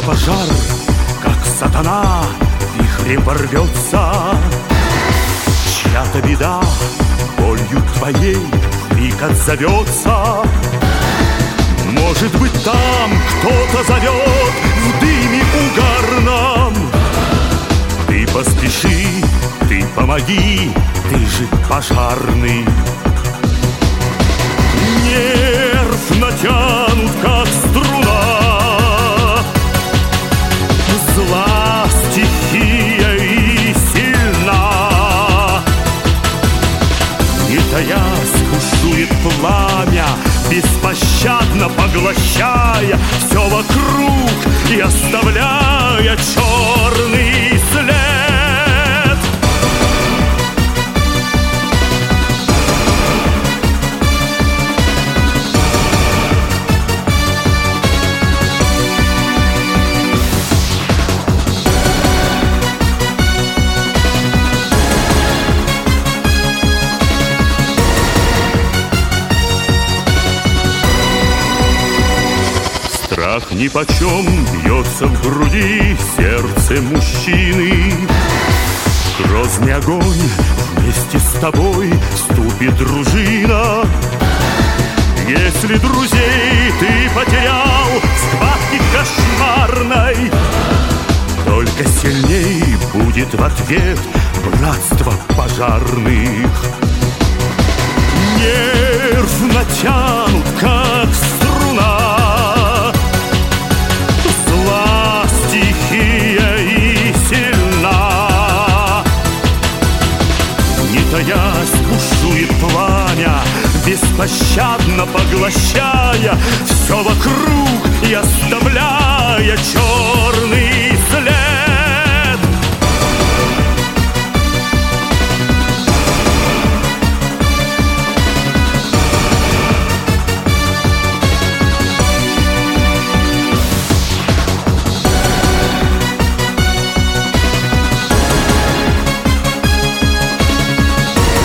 пожар, как сатана, вихрем ворвется. Чья-то беда болью твоей вмиг отзовется. Может быть, там кто-то зовет в дыме угарном. Ты поспеши, ты помоги, ты же пожарный. Нерв натянут, как струна, зла стихия и сильна. Не таясь, бушует пламя, беспощадно поглощая все вокруг и оставляя черный след. Страх нипочем бьется в груди сердце мужчины. Грозный огонь вместе с тобой вступит дружина. Если друзей ты потерял в схватке кошмарной, только сильней будет в ответ братство пожарных. Нерв натянут, как струна, таясь, бушует пламя, беспощадно поглощая все вокруг и оставляя черный